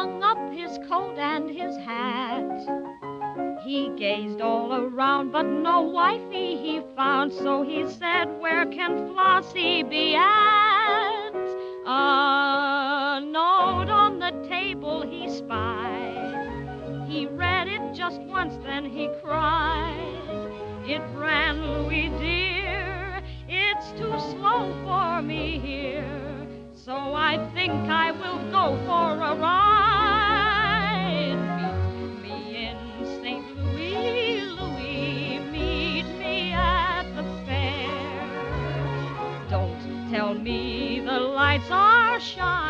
hung up his coat and his hat. He gazed all around, but no wifey he found, so he said, "Where can Flossie be at?" A note on the table he spied. He read it just once, then he cried. It ran, "Louis dear, it's too slow for me here, so I think I will go for a ride. Meet me in St. Louis, Louis, meet me at the fair. Don't tell me the lights are shining.